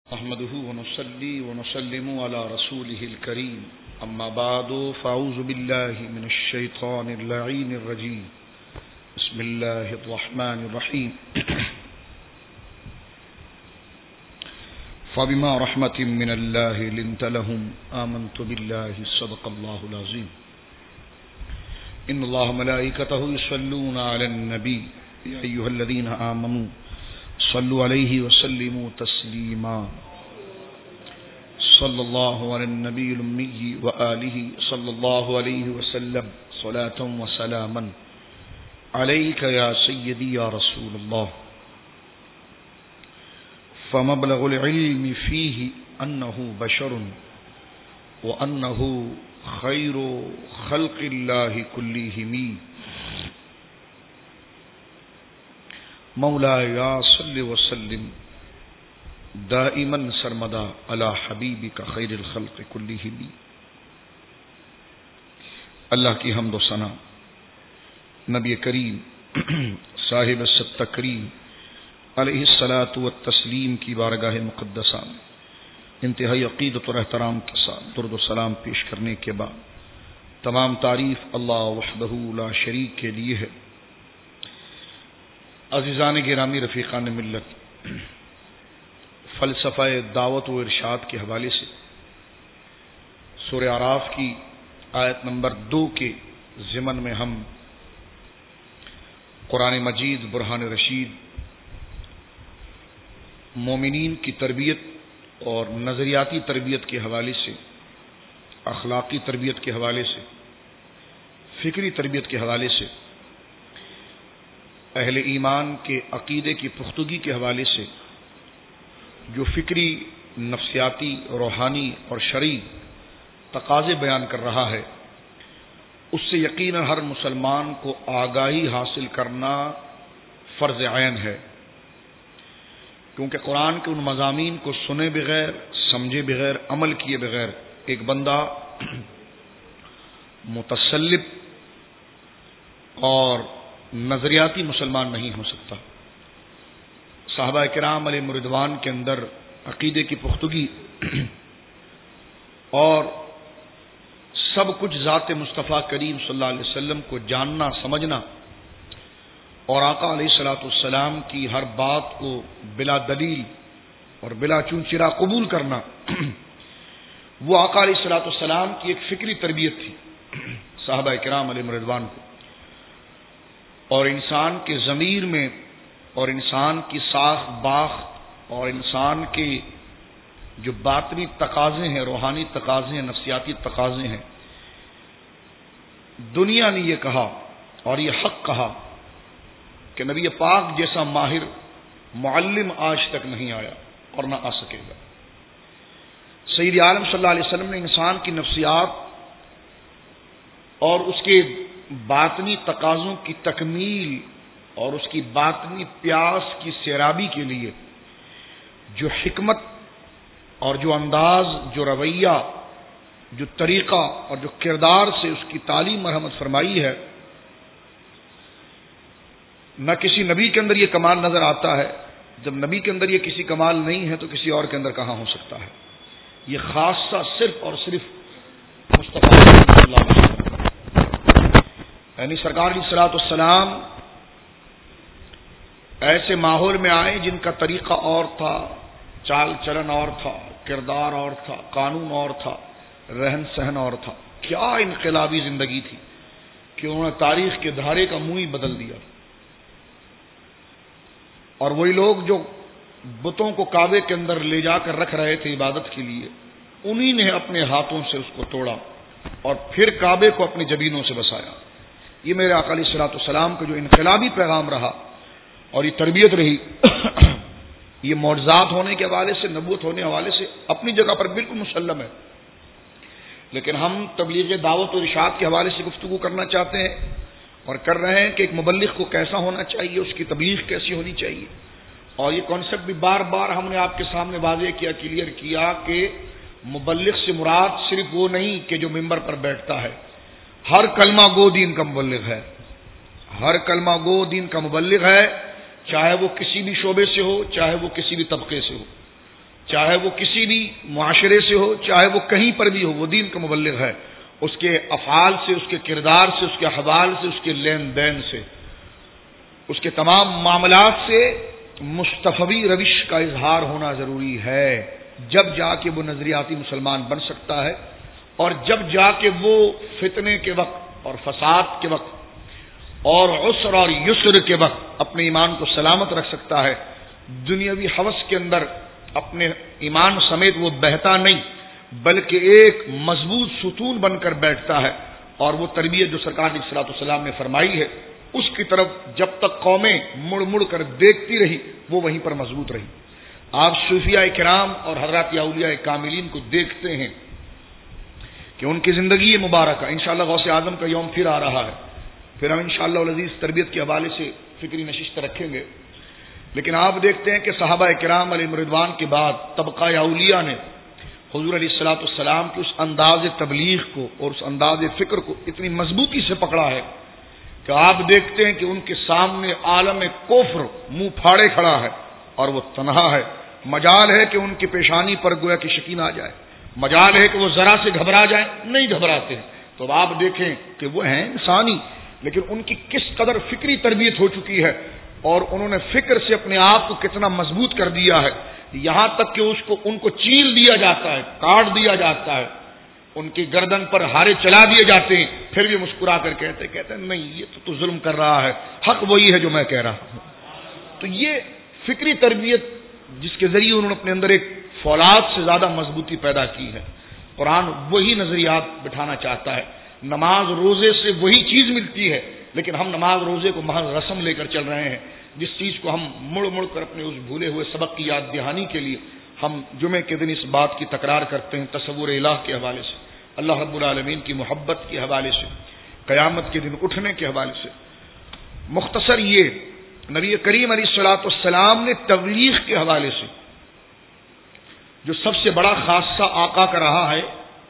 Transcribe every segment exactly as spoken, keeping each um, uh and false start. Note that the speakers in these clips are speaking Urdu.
نحمده ونصلي ونسلم على رسوله الكريم أما بعد فأعوذ بالله من الشيطان اللعين الرجيم بسم الله الرحمن الرحيم فبما رحمة من الله لنت لهم آمنت بالله صدق الله العظيم إن الله ملائكته يصلون على النبي يا أيها الذين آمنوا صلوا عليه وسلموا تسليما صلى الله على النبي الأمي وآله صلى الله عليه وسلم صلاة وسلاما عليك يا سيدي يا رسول الله فمبلغ العلم فيه أنه بشر وأنه خير خلق الله كلهم مولاي صل وسلم دائما سرمدا على حبیبک خیر الخلق کلہم. اللہ کی حمد و ثنا نبی کریم صاحب الصدق تکریم علیہ الصلاۃ والتسلیم کی بارگاہ مقدسہ میں انتہائی عقیدت اور احترام کے ساتھ درود و سلام پیش کرنے کے بعد تمام تعریف اللہ وحدہ لا شریک کے لیے ہے. عزیزان گرامی رفیقان ملت، فلسفہ دعوت و ارشاد کے حوالے سے سورہ اعراف کی آیت نمبر دو کے ضمن میں ہم قرآن مجید برہان رشید مومنین کی تربیت اور نظریاتی تربیت کے حوالے سے، اخلاقی تربیت کے حوالے سے، فکری تربیت کے حوالے سے، اہل ایمان کے عقیدے کی پختگی کے حوالے سے جو فکری، نفسیاتی، روحانی اور شرعی تقاضے بیان کر رہا ہے، اس سے یقیناً ہر مسلمان کو آگاہی حاصل کرنا فرض عین ہے، کیونکہ قرآن کے ان مضامین کو سنے بغیر، سمجھے بغیر، عمل کیے بغیر ایک بندہ متسلب اور نظریاتی مسلمان نہیں ہو سکتا. صحابہ کرام علیہ رضوان کے اندر عقیدے کی پختگی اور سب کچھ ذات مصطفیٰ کریم صلی اللہ علیہ وسلم کو جاننا، سمجھنا اور آقا علیہ الصلوۃ والسلام کی ہر بات کو بلا دلیل اور بلا چونچرا قبول کرنا، وہ آقا علیہ الصلوۃ والسلام کی ایک فکری تربیت تھی صحابہ کرام علیہ رضوان کو. اور انسان کے ضمیر میں اور انسان کی ساخ باخت اور انسان کے جو باطنی تقاضے ہیں، روحانی تقاضے ہیں، نفسیاتی تقاضے ہیں، دنیا نے یہ کہا اور یہ حق کہا کہ نبی پاک جیسا ماہر معلم آج تک نہیں آیا اور نہ آ سکے گا. سید عالم صلی اللہ علیہ وسلم نے انسان کی نفسیات اور اس کے باطنی تقاضوں کی تکمیل اور اس کی باطنی پیاس کی سیرابی کے لیے جو حکمت اور جو انداز، جو رویہ، جو طریقہ اور جو کردار سے اس کی تعلیم مرحمت فرمائی ہے، نہ کسی نبی کے اندر یہ کمال نظر آتا ہے. جب نبی کے اندر یہ کسی کمال نہیں ہے تو کسی اور کے اندر کہاں ہو سکتا ہے؟ یہ خاصہ صرف اور صرف مصطفیٰ صلی اللہ علیہ وسلم، یعنی سرکار علیہ الصلوۃ والسلام ایسے ماحول میں آئے جن کا طریقہ اور تھا، چال چلن اور تھا، کردار اور تھا، قانون اور تھا، رہن سہن اور تھا. کیا انقلابی زندگی تھی کہ انہوں نے تاریخ کے دھارے کا منہ ہی بدل دیا. اور وہی لوگ جو بتوں کو کعبے کے اندر لے جا کر رکھ رہے تھے عبادت کے لیے، انہی نے اپنے ہاتھوں سے اس کو توڑا اور پھر کعبے کو اپنی جبینوں سے بسایا. یہ میرے آقا علیہ الصلوۃ والسلام کا جو انقلابی پیغام رہا اور یہ تربیت رہی، یہ معجزات ہونے کے حوالے سے، نبوت ہونے کے حوالے سے اپنی جگہ پر بالکل مسلم ہے. لیکن ہم تبلیغ دعوت و ارشاد کے حوالے سے گفتگو کرنا چاہتے ہیں اور کر رہے ہیں کہ ایک مبلغ کو کیسا ہونا چاہیے، اس کی تبلیغ کیسی ہونی چاہیے. اور یہ کانسیپٹ بھی بار بار ہم نے آپ کے سامنے واضح کیا، کلیئر کیا کہ مبلغ سے مراد صرف وہ نہیں کہ جو ممبر پر بیٹھتا ہے. ہر کلمہ گو دین کا مبلغ ہے، ہر کلمہ گو دین کا مبلغ ہے، چاہے وہ کسی بھی شعبے سے ہو، چاہے وہ کسی بھی طبقے سے ہو. چاہے وہ کسی بھی معاشرے سے ہو، چاہے وہ کہیں پر بھی ہو، وہ دین کا مبلغ ہے، اس کے افعال سے، اس کے کردار سے، اس کے احوال سے، اس کے لین دین سے، اس کے تمام معاملات سے مصطفی روش کا اظہار ہونا ضروری ہے، جب جا کے وہ نظریاتی مسلمان بن سکتا ہے، اور جب جا کے وہ فتنے کے وقت اور فساد کے وقت اور عسر اور یسر کے وقت اپنے ایمان کو سلامت رکھ سکتا ہے، دنیاوی ہوس کے اندر اپنے ایمان سمیت وہ بہتا نہیں، بلکہ ایک مضبوط ستون بن کر بیٹھتا ہے، اور وہ تربیت جو سرکار علیہ الصلوۃ والسلام نے فرمائی ہے اس کی طرف جب تک قومیں مڑ مڑ کر دیکھتی رہی وہ وہیں پر مضبوط رہی۔ آپ صوفیاء کرام اور حضرات اولیاء کاملین کو دیکھتے ہیں کہ ان کی زندگی مبارکہ، انشاءاللہ غوث اعظم کا یوم پھر آ رہا ہے، پھر ہم انشاءاللہ العزیز تربیت کے حوالے سے فکری نشست رکھیں گے، لیکن آپ دیکھتے ہیں کہ صحابہ کرام علیہ رضوان کے بعد طبقہ اولیاء نے حضور علیہ الصلوۃ والسلام کے اس انداز تبلیغ کو اور اس انداز فکر کو اتنی مضبوطی سے پکڑا ہے کہ آپ دیکھتے ہیں کہ ان کے سامنے عالم کفر منہ پھاڑے کھڑا ہے اور وہ تنہا ہے، مجال ہے کہ ان کی پیشانی پر گویا کی شکین آ جائے، مجال ہے کہ وہ ذرا سے گھبرا جائیں، نہیں گھبراتے ہیں۔ تو اب آپ دیکھیں کہ وہ ہیں انسانی، لیکن ان کی کس قدر فکری تربیت ہو چکی ہے، اور انہوں نے فکر سے اپنے آپ کو کتنا مضبوط کر دیا ہے، یہاں تک کہ اس کو ان کو چیل دیا جاتا ہے، کاٹ دیا جاتا ہے، ان کی گردن پر ہارے چلا دیے جاتے ہیں، پھر بھی مسکرا کر کہتے کہتے ہیں نہیں یہ تو, تو ظلم کر رہا ہے، حق وہی ہے جو میں کہہ رہا ہوں۔ تو یہ فکری تربیت جس کے ذریعے انہوں نے اپنے اندر ایک فولاد سے زیادہ مضبوطی پیدا کی ہے، قرآن وہی نظریات بٹھانا چاہتا ہے، نماز روزے سے وہی چیز ملتی ہے، لیکن ہم نماز روزے کو محض رسم لے کر چل رہے ہیں، جس چیز کو ہم مڑ مڑ کر اپنے اس بھولے ہوئے سبق کی یاد دہانی کے لیے ہم جمعے کے دن اس بات کی تکرار کرتے ہیں، تصور الہ کے حوالے سے، اللہ رب العالمین کی محبت کے حوالے سے، قیامت کے دن اٹھنے کے حوالے سے۔ مختصر یہ نبی کریم علیہ الصلوۃ والسلام نے تبلیغ کے حوالے سے جو سب سے بڑا خاصہ آقا کا رہا ہے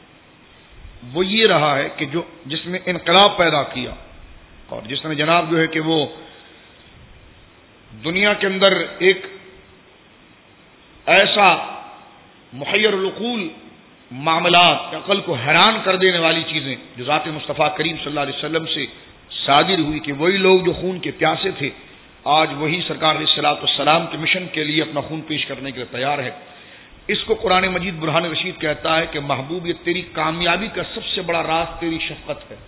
وہ یہ رہا ہے کہ جو جس نے انقلاب پیدا کیا، اور جس نے جناب جو ہے کہ وہ دنیا کے اندر ایک ایسا محیر العقول معاملات، عقل کو حیران کر دینے والی چیزیں جو ذات مصطفیٰ کریم صلی اللہ علیہ وسلم سے صادر ہوئی کہ وہی لوگ جو خون کے پیاسے تھے آج وہی سرکار علیہ الصلوۃ والسلام کے مشن کے لیے اپنا خون پیش کرنے کے لیے تیار ہے۔ اس کو قرآن مجید برہان رشید کہتا ہے کہ محبوب یہ تیری کامیابی کا سب سے بڑا راز تیری شفقت ہے،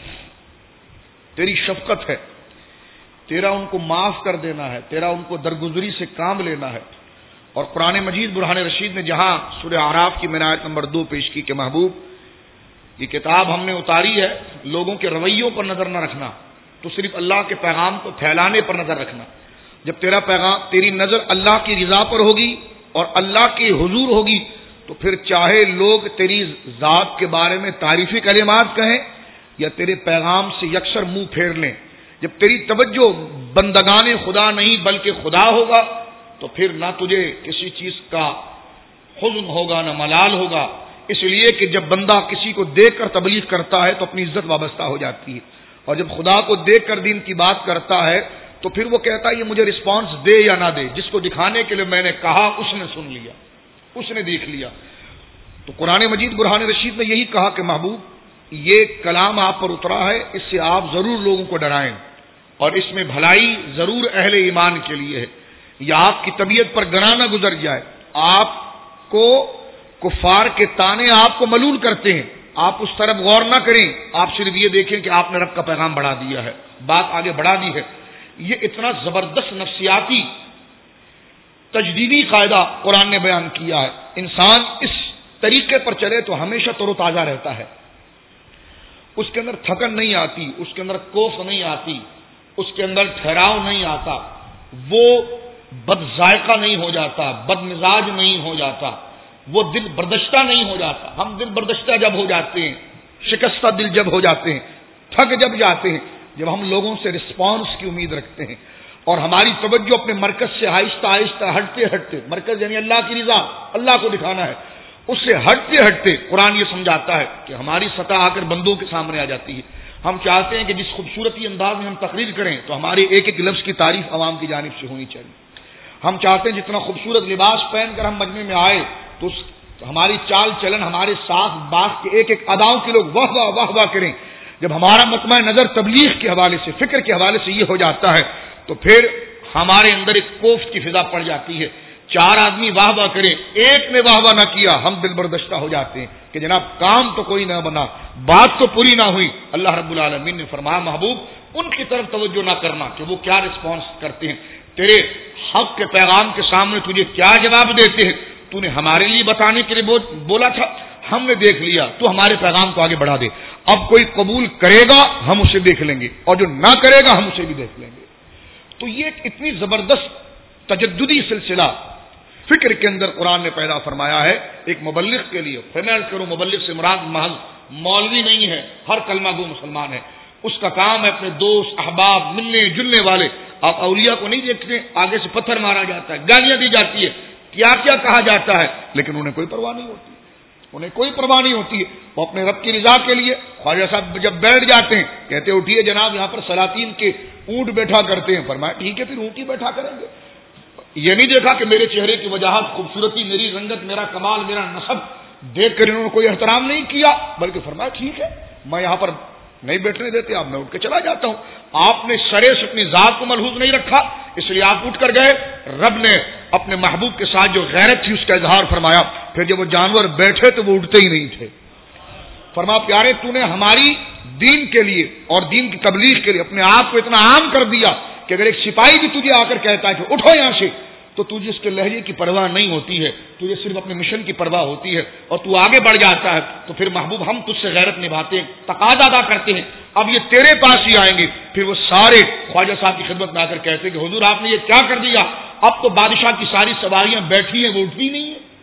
تیری شفقت ہے، تیرا ان کو معاف کر دینا ہے، تیرا ان کو درگزری سے کام لینا ہے۔ اور قرآن مجید برہان رشید نے جہاں سورہ اعراف کی میں نے آیت نمبر دو پیش کی کہ محبوب یہ کتاب ہم نے اتاری ہے لوگوں کے رویوں پر نظر نہ رکھنا، تو صرف اللہ کے پیغام کو پھیلانے پر نظر رکھنا۔ جب تیرا پیغام تیری نظر اللہ کی رضا پر ہوگی اور اللہ کی حضور ہوگی تو پھر چاہے لوگ تیری ذات کے بارے میں تعریفی کلمات کہیں یا تیرے پیغام سے یکسر منہ پھیر لیں، جب تیری توجہ بندگان خدا نہیں بلکہ خدا ہوگا تو پھر نہ تجھے کسی چیز کا حزن ہوگا نہ ملال ہوگا، اس لیے کہ جب بندہ کسی کو دیکھ کر تبلیغ کرتا ہے تو اپنی عزت وابستہ ہو جاتی ہے، اور جب خدا کو دیکھ کر دین کی بات کرتا ہے تو پھر وہ کہتا ہے یہ مجھے رسپانس دے یا نہ دے، جس کو دکھانے کے لیے میں نے کہا اس نے سن لیا، اس نے دیکھ لیا۔ تو قرآن مجید برہان رشید نے یہی کہا کہ محبوب یہ کلام آپ پر اترا ہے، اس سے آپ ضرور لوگوں کو ڈرائیں، اور اس میں بھلائی ضرور اہل ایمان کے لیے ہے، یا آپ کی طبیعت پر گراں نہ گزر جائے، آپ کو کفار کے تانے آپ کو ملول کرتے ہیں، آپ اس طرف غور نہ کریں، آپ صرف یہ دیکھیں کہ آپ نے رب کا پیغام بڑھا دیا ہے، بات آگے بڑھا دی ہے۔ یہ اتنا زبردست نفسیاتی تجدیدی قاعدہ قرآن نے بیان کیا ہے، انسان اس طریقے پر چلے تو ہمیشہ تر و تازہ رہتا ہے، اس کے اندر تھکن نہیں آتی، اس کے اندر کوف نہیں آتی، اس کے اندر ٹھہراؤ نہیں آتا، وہ بد ذائقہ نہیں ہو جاتا، بد مزاج نہیں ہو جاتا، وہ دل بردشتہ نہیں ہو جاتا۔ ہم دل بردشتہ جب ہو جاتے ہیں، شکستہ دل جب ہو جاتے ہیں، تھک جب جاتے ہیں، جب ہم لوگوں سے رسپانس کی امید رکھتے ہیں اور ہماری توجہ اپنے مرکز سے آہستہ آہستہ ہٹتے ہٹتے، مرکز یعنی اللہ کی رضا، اللہ کو دکھانا ہے، اس سے ہٹتے ہٹتے قرآن یہ سمجھاتا ہے کہ ہماری سطح آ کر بندوں کے سامنے آ جاتی ہے۔ ہم چاہتے ہیں کہ جس خوبصورتی انداز میں ہم تقریر کریں تو ہمارے ایک ایک لفظ کی تعریف عوام کی جانب سے ہونی چاہیے، ہم چاہتے ہیں جتنا خوبصورت لباس پہن کر ہم مجمع میں آئے تو اس ہماری چال چلن، ہمارے ساتھ بات کے ایک ایک اداؤں کے لوگ واہ واہ واہ واہ کریں. جب ہمارا مطمع نظر تبلیغ کے حوالے سے، فکر کے حوالے سے یہ ہو جاتا ہے تو پھر ہمارے اندر ایک کوفت کی فضا پڑ جاتی ہے. چار آدمی واہ واہ کریں، ایک نے واہ واہ نہ کیا، ہم دل بردشتہ ہو جاتے ہیں کہ جناب کام تو کوئی نہ بنا، بات تو پوری نہ ہوئی. اللہ رب العالمین نے فرمایا محبوب ان کی طرف توجہ نہ کرنا کہ وہ کیا رسپانس کرتے ہیں، تیرے حق کے پیغام کے سامنے تجھے کیا جواب دیتے ہیں. تو نے ہمارے لیے بتانے کے لیے بولا تھا، ہم نے دیکھ لیا، تو ہمارے پیغام کو آگے بڑھا دے. اب کوئی قبول کرے گا ہم اسے دیکھ لیں گے، اور جو نہ کرے گا ہم اسے بھی دیکھ لیں گے. تو یہ ایک اتنی زبردست تجددی سلسلہ فکر کے اندر قرآن نے پیدا فرمایا ہے ایک مبلغ کے لیے. فیمل کرو مبلغ سے مراد محض مولوی نہیں ہے، ہر کلمہ گو مسلمان ہے. اس کا کام ہے اپنے دوست احباب ملنے جلنے والے. آپ اولیاء کو نہیں دیکھتے، آگے سے پتھر مارا جاتا ہے، گالیاں دی جاتی ہے، کیا کیا کہا جاتا ہے، لیکن انہیں کوئی پرواہ نہیں ہوتی، انہیں کوئی پرواہ نہیں ہوتی ہے. وہ اپنے رب کی رضا کے لیے خواجہ صاحب جب بیٹھ جاتے ہیں کہتے اٹھیے جناب یہاں پر سلاطین کے اونٹ بیٹھا کرتے ہیں. فرمایا ٹھیک ہے پھر اونٹ ہی بیٹھا کریں گے. یہ نہیں دیکھا کہ میرے چہرے کی وجاہت، خوبصورتی، میری رنگت، میرا کمال، میرا نسب دیکھ کر انہوں نے کوئی احترام نہیں کیا، بلکہ فرمایا ٹھیک ہے میں یہاں پر نہیں بیٹھنے دیتے، اب میں اٹھ کے چلا جاتا ہوں. آپ نے سرے سے اپنی ذات کو ملحوظ نہیں رکھا، اس لیے آپ اٹھ کر گئے. رب نے اپنے محبوب کے ساتھ جو غیرت تھی اس کا اظہار فرمایا. پھر جب وہ جانور بیٹھے تو وہ اٹھتے ہی نہیں تھے. فرمایا پیارے تو نے ہماری دین کے لیے اور دین کی تبلیغ کے لیے اپنے آپ کو اتنا عام کر دیا کہ اگر ایک سپاہی بھی تجھے آ کر کہتا ہے کہ اٹھو یہاں سے تو تجھے اس کے لہجے کی پرواہ نہیں ہوتی ہے، تجھے صرف اپنے مشن کی پرواہ ہوتی ہے اور تو آگے بڑھ جاتا ہے. تو پھر محبوب ہم تجھ سے غیرت نبھاتے ہیں، تقاضا ادا کرتے ہیں، اب یہ تیرے پاس ہی آئیں گے. پھر وہ سارے خواجہ صاحب کی خدمت میں آ کر کہتے ہیں کہ حضور آپ نے یہ کیا کر دیا، اب تو بادشاہ کی ساری سواریاں بیٹھی ہیں وہ اٹھتی نہیں ہیں.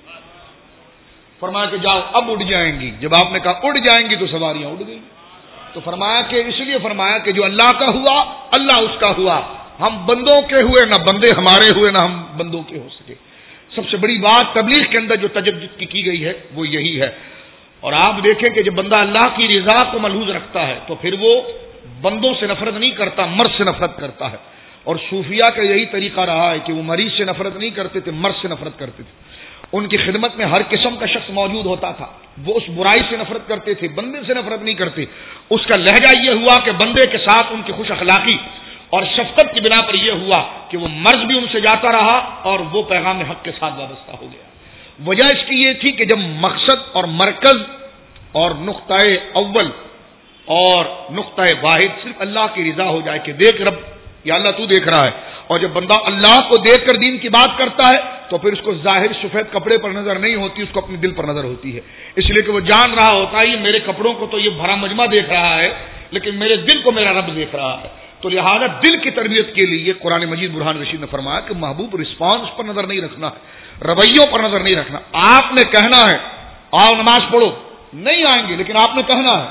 فرمایا کہ جاؤ اب اڑ جائیں گی. جب آپ نے کہا اڑ جائیں گی تو سواریاں اڑ گئی. تو فرمایا کہ اس لیے فرمایا کہ جو اللہ کا ہوا اللہ اس کا ہوا، ہم بندوں کے ہوئے نہ بندے ہمارے ہوئے نہ ہم بندوں کے ہو سکے. سب سے بڑی بات تبلیغ کے اندر جو تجدد کی کی گئی ہے وہ یہی ہے. اور آپ دیکھیں کہ جب بندہ اللہ کی رضا کو ملحوظ رکھتا ہے تو پھر وہ بندوں سے نفرت نہیں کرتا، مرد سے نفرت کرتا ہے. اور صوفیاء کا یہی طریقہ رہا ہے کہ وہ مریض سے نفرت نہیں کرتے تھے، مرد سے نفرت کرتے تھے. ان کی خدمت میں ہر قسم کا شخص موجود ہوتا تھا، وہ اس برائی سے نفرت کرتے تھے، بندے سے نفرت نہیں کرتے. اس کا لہجہ یہ ہوا کہ بندے کے ساتھ ان کی خوش اخلاقی اور شفقت کی بنا پر یہ ہوا کہ وہ مرض بھی ان سے جاتا رہا اور وہ پیغام حق کے ساتھ وابستہ ہو گیا. وجہ اس کی یہ تھی کہ جب مقصد اور مرکز اور نقطۂ اول اور نقطۂ واحد صرف اللہ کی رضا ہو جائے کہ دیکھ رب یا اللہ تو دیکھ رہا ہے، اور جب بندہ اللہ کو دیکھ کر دین کی بات کرتا ہے تو پھر اس کو ظاہر سفید کپڑے پر نظر نہیں ہوتی، اس کو اپنے دل پر نظر ہوتی ہے. اس لیے کہ وہ جان رہا ہوتا ہے یہ میرے کپڑوں کو تو یہ بھرا مجمع دیکھ رہا ہے لیکن میرے دل کو میرا رب دیکھ رہا ہے. تو لہذا دل کی تربیت کے لیے قرآن مجید برہان رشید نے فرمایا کہ محبوب رسپانس پر نظر نہیں رکھنا ہے، رویوں پر نظر نہیں رکھنا. آپ نے کہنا ہے آؤ نماز پڑھو، نہیں آئیں گے لیکن آپ نے کہنا ہے.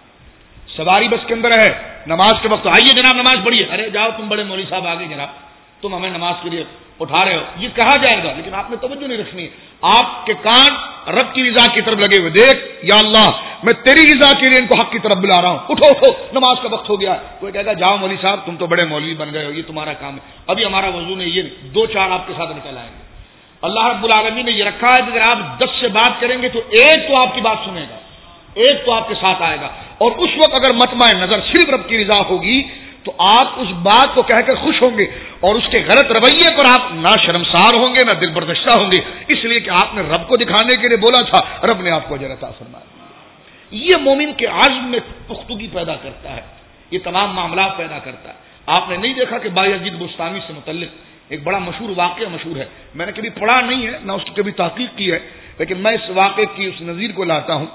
سواری بس کے اندر ہے، نماز کے وقت آئیے جناب نماز پڑھیے، ارے جاؤ تم بڑے مولوی صاحب آگے جناب تم ہمیں نماز کے لیے اٹھا رہے ہو، یہ کہا جائے گا لیکن آپ نے توجہ نہیں رکھنی ہے. آپ کے کان رب کی رضا کی طرف لگے ہوئے، دیکھ یا اللہ میں تیری رضا کے لیے ان کو حق کی طرف بلا رہا ہوں، اٹھو اٹھو نماز کا وقت ہو گیا. کوئی کہے گا جاؤ مولوی صاحب تم تو بڑے مولوی بن گئے ہو، یہ تمہارا کام ہے، ابھی ہمارا وضو نہیں، یہ دو چار آپ کے ساتھ نکل آئیں گے. اللہ رب العالمین نے یہ رکھا ہے کہ اگر آپ دس سے بات کریں گے تو ایک تو آپ کی بات سنے گا، ایک تو آپ کے ساتھ آئے گا. اور اس وقت اگر مطمع نظر صرف رب کی رضا ہوگی تو آپ اس بات کو کہہ کر خوش ہوں گے اور اس کے غلط رویے پر آپ نہ شرمسار ہوں گے نہ دل بردشتہ ہوں گے، اس لیے کہ آپ نے رب کو دکھانے کے لیے بولا تھا، رب نے آپ کو اجر عطا فرمایا. یہ مومن کے عزم میں پختگی پیدا کرتا ہے، یہ تمام معاملات پیدا کرتا ہے. آپ نے نہیں دیکھا کہ بایزید بستامی سے متعلق ایک بڑا مشہور واقعہ مشہور ہے، میں نے کبھی پڑھا نہیں ہے نہ اس کی کبھی تحقیق کی ہے، لیکن میں اس واقعے کی اس نظیر کو لاتا ہوں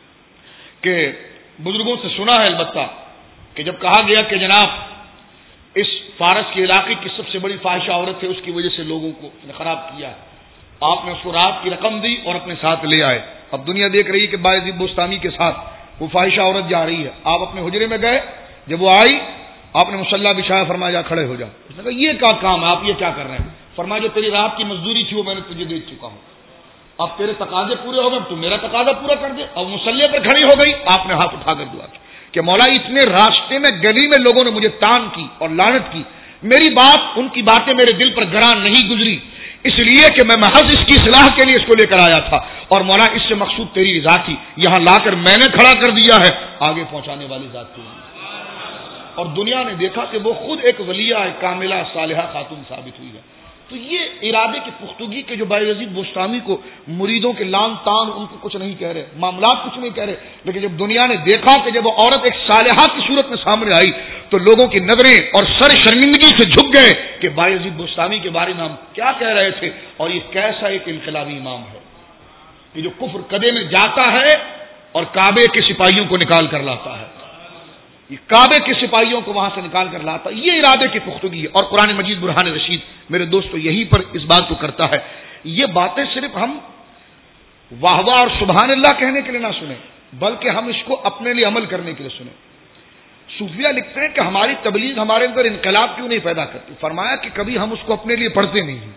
کہ بزرگوں سے سنا ہے البتہ کہ جب کہا گیا کہ جناب اس فارس کے علاقے کی سب سے بڑی فاحشہ عورت ہے، اس کی وجہ سے لوگوں کو خراب کیا ہے، آپ نے اس کو رات کی رقم دی اور اپنے ساتھ لے آئے. اب دنیا دیکھ رہی ہے کہ بایزید بستامی کے ساتھ وہ فاحشہ عورت جا رہی ہے. آپ اپنے حجرے میں گئے، جب وہ آئی آپ نے مصلی بچھایا، فرمایا جا کھڑے ہو جا. اس نے کہا یہ کیا کام ہے، آپ یہ کیا کر رہے ہیں؟ فرمایا جو تیری رات کی مزدوری تھی وہ میں نے تجھے دے چکا ہوں، اب تیرے تقاضے پورے ہو گئے، تو میرا تقاضا پورا کر دے. اب مصلی پر کھڑی ہو گئی، آپ نے ہاتھ اٹھا کر دعا کی کہ مولا اتنے راستے میں گلی میں لوگوں نے مجھے تان کی اور لعنت کی، میری بات، ان کی باتیں میرے دل پر گراں نہیں گزری، اس لیے کہ میں محض اس کی اصلاح کے لیے اس کو لے کر آیا تھا، اور مولا اس سے مقصود تیری رضا تھی، یہاں لا کر میں نے کھڑا کر دیا ہے، آگے پہنچانے والی ذات تھی۔ اور دنیا نے دیکھا کہ وہ خود ایک ولیہ کاملہ صالحہ خاتون ثابت ہوئی ہے۔ تو یہ ارادے کی پختگی کے جو بایزید بستامی کو مریدوں کے لان تان ان کو کچھ نہیں کہہ رہے، معاملات کچھ نہیں کہہ رہے، لیکن جب دنیا نے دیکھا کہ جب وہ عورت ایک صالحہ کی صورت میں سامنے آئی تو لوگوں کی نظریں اور سر شرمندگی سے جھک گئے کہ بایزید بستامی کے بارے میں ہم کیا کہہ رہے تھے، اور یہ کیسا ایک انقلابی امام ہے کہ جو کفر قدے میں جاتا ہے اور کعبے کے سپاہیوں کو نکال کر لاتا ہے، یہ کعبے کے سپاہیوں کو وہاں سے نکال کر لاتا ہے، یہ ارادے کی پختگی ہے۔ اور قرآن مجید برہان رشید میرے دوستو یہیں پر اس بات کو کرتا ہے۔ یہ باتیں صرف ہم واہ واہ اور سبحان اللہ کہنے کے لیے نہ سنیں، بلکہ ہم اس کو اپنے لیے عمل کرنے کے لیے سنیں۔ صوفیہ لکھتے ہیں کہ ہماری تبلیغ ہمارے اندر انقلاب کیوں نہیں پیدا کرتی؟ فرمایا کہ کبھی ہم اس کو اپنے لیے پڑھتے نہیں ہیں،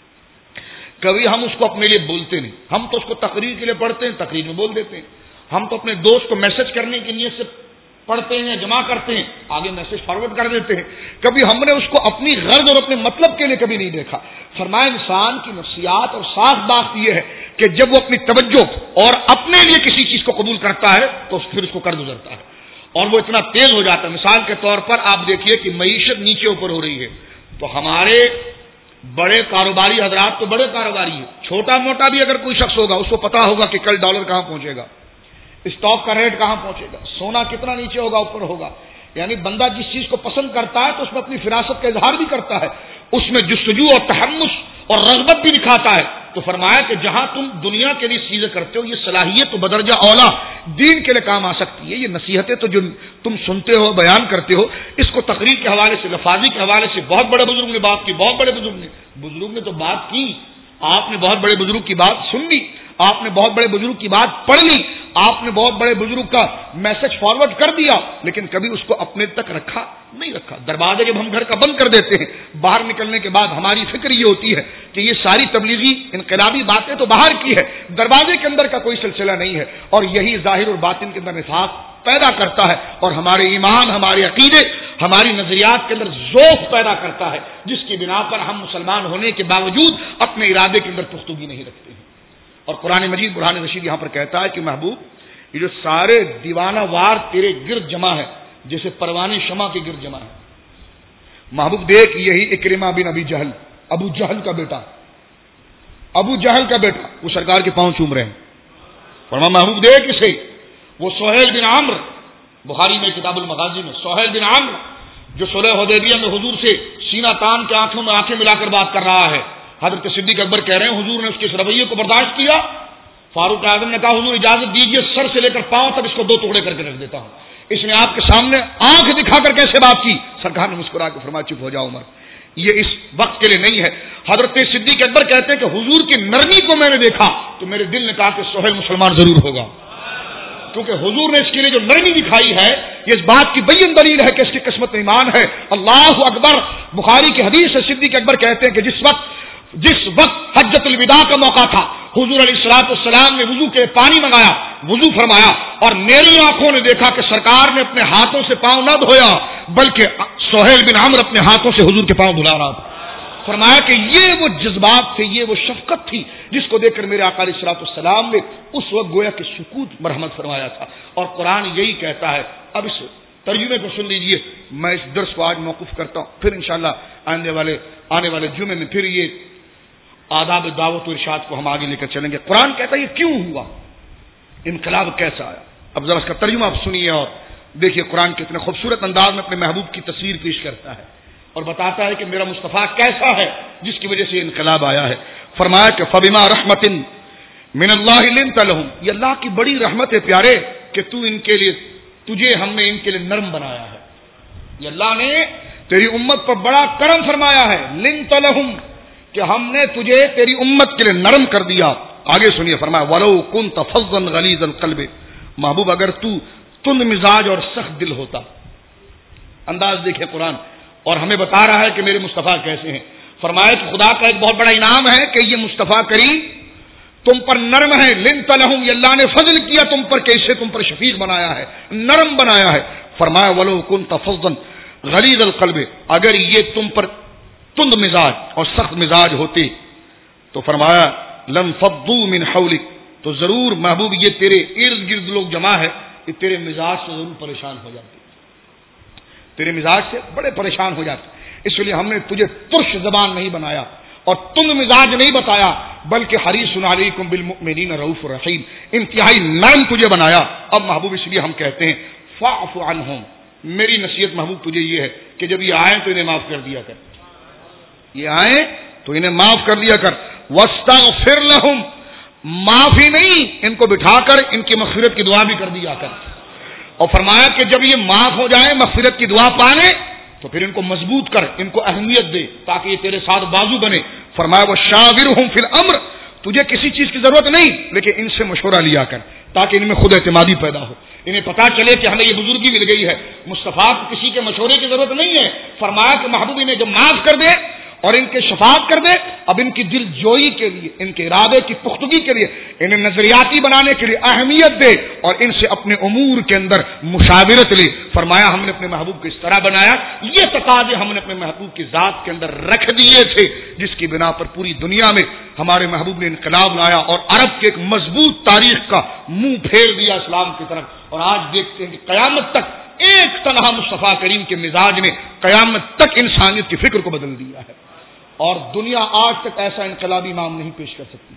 کبھی ہم اس کو اپنے لیے بولتے نہیں، ہم تو اس کو تقریر کے لیے پڑھتے ہیں، تقریر میں بول دیتے ہیں، ہم تو اپنے دوست کو میسج کرنے کی نیت سے پڑھتے ہیں، جمع کرتے ہیں، آگے میسج فارورڈ کر دیتے ہیں، کبھی ہم نے اس کو اپنی غرض اور اپنے مطلب کے لیے کبھی نہیں دیکھا۔ فرمایا انسان کی نفسیات اور صاف بات یہ ہے کہ جب وہ اپنی توجہ اور اپنے لیے کسی چیز کو قبول کرتا ہے تو پھر اس کو کر گزرتا ہے، اور وہ اتنا تیز ہو جاتا ہے۔ مثال کے طور پر آپ دیکھیے کہ معیشت نیچے اوپر ہو رہی ہے تو ہمارے بڑے کاروباری حضرات تو بڑے کاروباری ہیں، چھوٹا موٹا بھی اگر کوئی شخص ہوگا اس کو پتا ہوگا کہ کل ڈالر کہاں پہنچے گا، اسٹاک کا ریٹ کہاں پہنچے گا، سونا کتنا نیچے ہوگا اوپر ہوگا۔ یعنی بندہ جس چیز کو پسند کرتا ہے تو اس میں اپنی فراست کا اظہار بھی کرتا ہے، اس میں جستجو اور تحمس اور رغبت بھی دکھاتا ہے۔ تو فرمایا کہ جہاں تم دنیا کے لیے چیزیں کرتے ہو، یہ صلاحیت تو بدرجہ اولا دین کے لیے کام آ سکتی ہے۔ یہ نصیحتیں تو جو تم سنتے ہو، بیان کرتے ہو، اس کو تقریر کے حوالے سے، لفاظی کے حوالے سے بہت بڑے بزرگ نے بات کی، بہت بڑے بزرگ نے بزرگ نے تو بات کی، آپ نے بہت بڑے بزرگ کی بات سن لی، آپ نے بہت بڑے بزرگ کی بات پڑھ لی، آپ نے بہت بڑے بزرگ کا میسج فارورڈ کر دیا، لیکن کبھی اس کو اپنے تک رکھا نہیں رکھا۔ دروازے جب ہم گھر کا بند کر دیتے ہیں، باہر نکلنے کے بعد ہماری فکر یہ ہوتی ہے کہ یہ ساری تبلیغی انقلابی باتیں تو باہر کی ہے، دروازے کے اندر کا کوئی سلسلہ نہیں ہے، اور یہی ظاہر اور باطن کے اندر نفاق پیدا کرتا ہے، اور ہمارے ایمان، ہمارے عقیدے، ہماری نظریات کے اندر ذوق پیدا کرتا ہے، جس کی بنا پر ہم مسلمان ہونے کے باوجود اپنے ارادے کے اندر پختگی نہیں رکھتے ہیں۔ اور قرآن مجید برہان رشید یہاں پر کہتا ہے کہ محبوب یہ جو سارے دیوانہ وار تیرے گرد جمع ہے، جیسے پروانی شمع کے گرد جمع ہے، محبوب دیکھ یہی اکرمہ بن ابی جہل، ابو جہل کا بیٹا، ابو جہل کا بیٹا، وہ سرکار کے پاؤں چوم رہے ہیں۔ فرمایا محبوب دیکھ اسے، وہ سہیل بن عمرو، بخاری میں کتاب المغازی میں سہیل بن عمرو جو صلح حدیبیہ میں حضور سے سینہ تان کے آنکھوں میں آنکھیں ملا کر بات کر رہا ہے۔ حضرت صدیق اکبر کہہ رہے ہیں حضور نے اس کے اس رویے کو برداشت کیا، فاروق اعظم نے کہا حضور اجازت دیجیے سر سے لے کر پاؤں تک اس کو دو ٹکڑے کر کے رکھ دیتا ہوں۔ اس نے آپ کے سامنے آنکھ دکھا کر کیسے بات کی؟ سرکار نے مسکرا کے فرمایا چپ ہو جاؤ عمر، یہ اس وقت کے لیے نہیں ہے۔ حضرت صدیق اکبر کہتے ہیں کہ حضور کی نرمی کو میں نے دیکھا تو میرے دل نے کہا کہ سہیل مسلمان ضرور ہوگا، کیونکہ حضور نے اس کے لیے جو نرمی دکھائی ہے یہ اس بات کی بین دلیل ہے کہ اس کی قسمت میں ایمان ہے۔ اللہ اکبر، بخاری کی حدیث ہے، صدیق اکبر کہتے ہیں کہ جس وقت جس وقت حجۃ الوداع کا موقع تھا، حضور علیہ الصلوۃ والسلام نے وضو کے پانی منگایا، وضو فرمایا، اور میری آنکھوں نے دیکھا کہ سرکار نے اپنے ہاتھوں سے پاؤں نہ دھویا بلکہ سہیل بن عمرو اپنے ہاتھوں سے حضور کے پاؤں دھلا رہا تھا۔ فرمایا کہ یہ وہ جذبات تھے، یہ وہ شفقت تھی جس کو دیکھ کر میرے آقا علیہ الصلوۃ والسلام نے اس وقت گویا کہ سکوت مرحمت فرمایا تھا۔ اور قرآن یہی کہتا ہے۔ اب اس ترجمے کو سن لیجئے، میں اس درس کو آج موقوف کرتا ہوں، پھر انشاءاللہ آنے والے آنے والے جمعے میں پھر یہ آداب دعوت و ارشاد کو ہم آگے لے کر چلیں گے۔ قرآن کہتا ہے یہ کیوں ہوا، انقلاب کیسا آیا۔ اب ذرا اس کا ترجمہ آپ سنیے اور دیکھیے قرآن کتنے خوبصورت انداز میں اپنے محبوب کی تصویر پیش کرتا ہے اور بتاتا ہے کہ میرا مصطفیٰ کیسا ہے جس کی وجہ سے انقلاب آیا ہے۔ فرمایا کہ فبما رحمت من اللہ لنت لهم، یہ اللہ کی بڑی رحمت ہے پیارے کہ تو ان کے لیے تجھے ہم نے ان کے لیے نرم بنایا ہے، یہ اللہ نے تیری امت پر بڑا کرم فرمایا ہے، لنت لهم کہ ہم نے تجھے تیری امت کے لیے نرم کر دیا۔ آگے سنیے، فرمایا ولو كنت فظا غلیظ القلب، محبوب اگر تو تند مزاج اور سخت دل ہوتا۔ انداز دیکھیں قرآن، اور ہمیں بتا رہا ہے کہ میرے مصطفیٰ کیسے ہیں۔ فرمایا کہ خدا کا ایک بہت بڑا انعام ہے کہ یہ مصطفیٰ کریم تم پر نرم ہے، لنت لهم، یہ اللہ نے فضل کیا تم پر کہ اسے تم پر شفیق بنایا ہے، نرم بنایا ہے۔ فرمایا ولو كنت فظا غلیظ القلب، اگر یہ تم پر تند مزاج اور سخت مزاج ہوتے تو فرمایا لم فضوا من حولک، تو ضرور محبوب یہ تیرے ارد گرد لوگ جمع ہے، یہ تیرے مزاج سے ضرور پریشان ہو جاتے، تیرے مزاج سے بڑے پریشان ہو جاتے. اس لیے ہم نے تجھے ترش زبان نہیں بنایا اور تند مزاج نہیں بتایا، بلکہ حریص علیکم بالمؤمنین رؤوف رحیم، انتہائی نرم تجھے بنایا. اب محبوب اس لیے ہم کہتے ہیں فاعف عنہم، میری نصیحت محبوب تجھے یہ ہے کہ جب یہ آئیں تو انہیں معاف کر دیا کر، یہ آئیں تو انہیں معاف کر دیا کر. واستغفر لہم، معافی نہیں، ان کو بٹھا کر ان کی مغفرت کی دعا بھی کر دیا کر. اور فرمایا کہ جب یہ معاف ہو جائیں، مغفرت کی دعا پانے، تو پھر ان کو مضبوط کر، ان کو اہمیت دے تاکہ یہ تیرے ساتھ بازو بنے. فرمایا وشاورہم فی الامر، تجھے کسی چیز کی ضرورت نہیں لیکن ان سے مشورہ لیا کر تاکہ ان میں خود اعتمادی پیدا ہو، انہیں پتا چلے کہ ہمیں یہ بزرگی مل گئی ہے. مصطفیٰ کو کسی کے مشورے کی ضرورت نہیں ہے. فرمایا کہ محبوب انہیں جب معاف کر دے اور ان کے شفاعت کر دے، اب ان کی دل جوئی کے لیے، ان کے ارادے کی پختگی کے لیے، انہیں نظریاتی بنانے کے لیے اہمیت دے اور ان سے اپنے امور کے اندر مشاورت لے. فرمایا ہم نے اپنے محبوب کو اس طرح بنایا، یہ تقاضے ہم نے اپنے محبوب کی ذات کے اندر رکھ دیے تھے جس کی بنا پر پوری دنیا میں ہمارے محبوب نے انقلاب لایا اور عرب کے ایک مضبوط تاریخ کا منہ پھیر دیا اسلام کی طرف. اور آج دیکھتے ہیں کہ قیامت تک ایک تنہا مصطفیٰ کریم کے مزاج نے قیامت تک انسانیت کی فکر کو بدل دیا ہے، اور دنیا آج تک ایسا انقلابی امام نہیں پیش کر سکتی،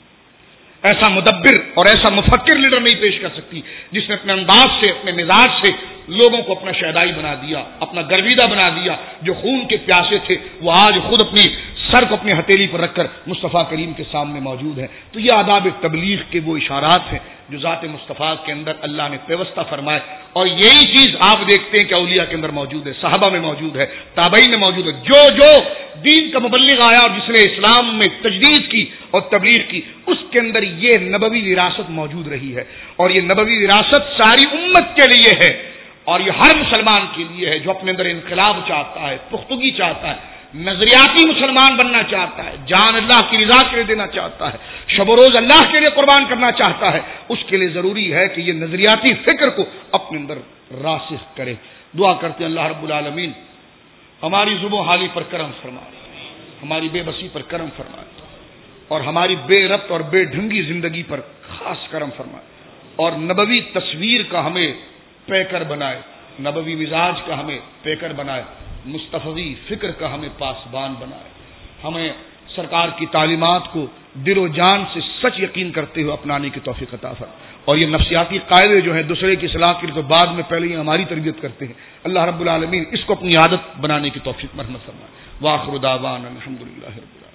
ایسا مدبر اور ایسا مفکر لیڈر نہیں پیش کر سکتی جس نے اپنے انداز سے، اپنے مزاج سے لوگوں کو اپنا شہدائی بنا دیا، اپنا گرویدہ بنا دیا. جو خون کے پیاسے تھے وہ آج خود اپنی سر کو اپنی ہتھیلی پر رکھ کر مصطفیٰ کریم کے سامنے موجود ہیں. تو یہ آداب تبلیغ کے وہ اشارات ہیں جو ذات مصطفیٰ کے اندر اللہ نے پیوستہ فرمائے، اور یہی چیز آپ دیکھتے ہیں کہ اولیاء کے اندر موجود ہے، صحابہ میں موجود ہے، تابعین میں موجود ہے. جو جو دین کا مبلغ آیا اور جس نے اسلام میں تجدید کی اور تبلیغ کی، اس کے اندر یہ نبوی وراثت موجود رہی ہے. اور یہ نبوی وراثت ساری امت کے لیے ہے اور یہ ہر مسلمان کے لیے ہے جو اپنے اندر انقلاب چاہتا ہے، پختگی چاہتا ہے، نظریاتی مسلمان بننا چاہتا ہے، جان اللہ کی رضا کے لیے دینا چاہتا ہے، شب و روز اللہ کے لیے قربان کرنا چاہتا ہے. اس کے لیے ضروری ہے کہ یہ نظریاتی فکر کو اپنے اندر راسخ کرے. دعا کرتے ہیں اللہ رب العالمین ہماری زبوں حالی پر کرم فرمائے، ہماری بے بسی پر کرم فرمائے، اور ہماری بے ربط اور بے ڈھنگی زندگی پر خاص کرم فرمائے، اور نبوی تصویر کا ہمیں پیکر بنائے، نبوی مزاج کا ہمیں پیکر بنائے، مصطفی فکر کا ہمیں پاسبان بنائے. ہمیں سرکار کی تعلیمات کو دل و جان سے سچ یقین کرتے ہوئے اپنانے کی توفیق عطا فرمائے. اور یہ نفسیاتی قاعدے جو ہیں دوسرے کی اصلاح کے تو بعد میں پہلے ہی ہماری تربیت کرتے ہیں، اللہ رب العالمین اس کو اپنی عادت بنانے کی توفیق مرحمت فرمائے. وآخر دعوانا الحمدللہ رب العالمین.